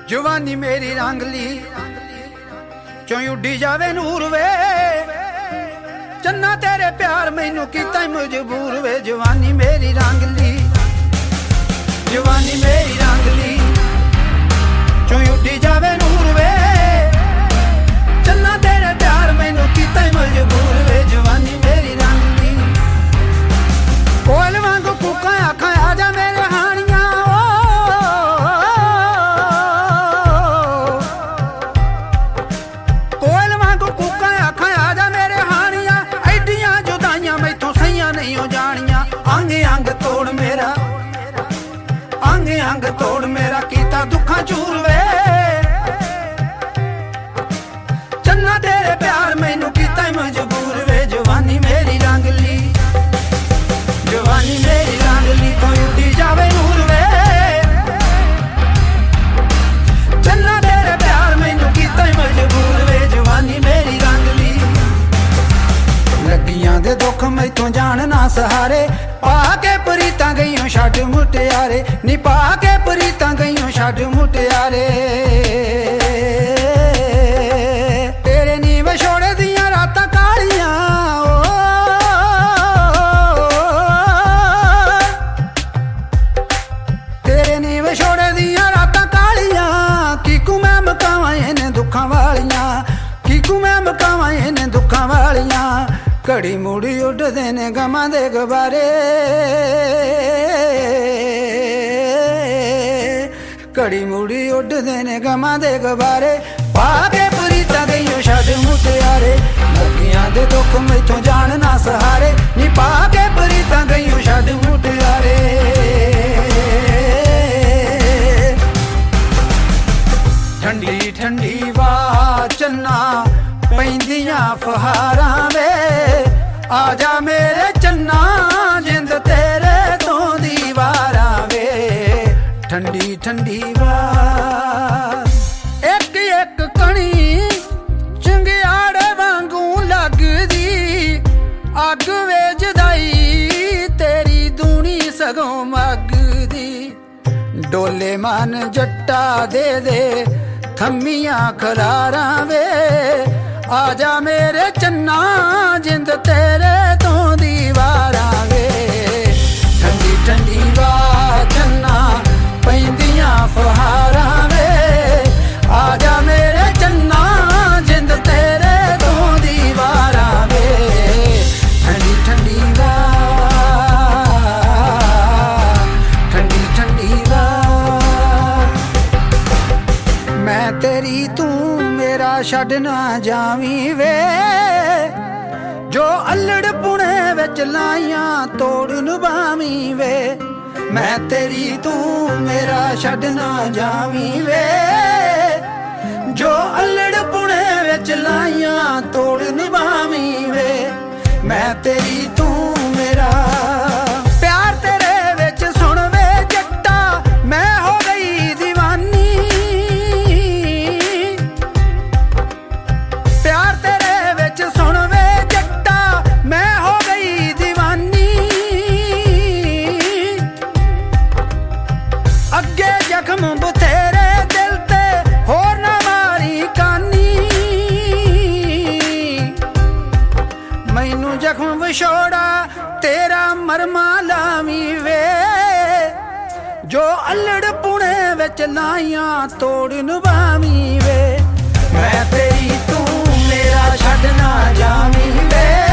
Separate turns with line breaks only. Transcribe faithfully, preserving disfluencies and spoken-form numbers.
जवानी मेरी रंगली चों उड्डी जावे नूर वे चन्ना तेरे प्यार मैनू कीता मजबूर वे। जवानी मेरी रंगली जवानी मेरी रंगली चों उड्डी जावे नूर वे चन्ना तेरे प्यार मैनू कीता मजबूर वे। जवानी मेरी रंगली कोयल वांगू कूका आखा आजा मेरे हानिया कोयल वांगू कूका आखा आजा मेरे हानिया एडियां जुदाइयां मैथों सहियां नहीं हो जानियां। अंग अंग तोड़ मेरा अंग अंग तोड़ मेरा कीता दुखा चूर वे चन्ना तेरे प्यार मैनू कीता मजबूर वे। जवानी मेरी रंगली जवानी मेरी रंगली तो उड्डी जावे नूर वे चन्ना तेरे प्यार मैनू कीता मजबूर वे। जवानी मेरी रंगली लगियां दे दुख मैथों जान ना सहारे पा के परीतां गईयों छड्ड मुटियारे नी पा के परीतां गईयों छड्ड मुटियारे। तेरे नी विछोड़े दियां रातां कालियां तेरे नी विछोड़े दियां रातां कालियां कीकू मैं मकावां इन्हां दुखां वालियां कीकू मैं मकावां इन्हां दुखां वालियां। घड़ी मुड़ी उड्डदे ने गमां दे गुबारे घड़ी मुड़ी उड्डदे ने गमां दे गुबारे पा के परीतां गईयों छड्ड मुटियारे लगियां दे दुख मैथों जान ना सहारे नी पा के परीतां गईयों छड्ड मुटियारे। ठंडी ठंडी वाह चन्ना पैंदियां फहारां वे आजा मेरे चन्ना जिंद तेरे तो दीवारां वे। ठंडी ठंडी वाह एक एक कणी चंगियाड़े वांगू लगदी अग वे जुदाई तेरी दूनी सगों मगदी। डोले मन जट्टा दे दे थम्मियां खलारां वे आजा मेरे चन्ना जिंद तेरे तो दीवारां वे। ठंडी ठंडी वाह चन्ना पैंदियां फहारां वे आजा मेरे चन्ना जिंद तेरे तो दीवारां वे। ठंडी ठंडी वाह ठंडी ठंडी वाह मैं तेरी तू मेरा छड्ड ना जावी वे जो अल्लड़ पुणे विच लाइयां तोड़ निभावी वे। मैं तेरी तू मेरा छड्ड ना जावी वे जो अल्लड़ पुणे विच लाइयां तोड़ निभावी वे। मैं तेरी तू मेरा प्यार तेरे विच सुन वे जट्टा मैं हो गई दीवानी प्यार तेरे विच सुन वे जट्टा मैं हो गई दीवानी। अगे जख्म बथेरे दिल ते होर ना मारी कानी मैनू जख्म विछोड़ा तेरा मरमा लावी वे जो अल्लड़ पुणे विच लाइयां तोड़ निभावी वे। मैं तेरी तू मेरा छड्ड ना जावी वे।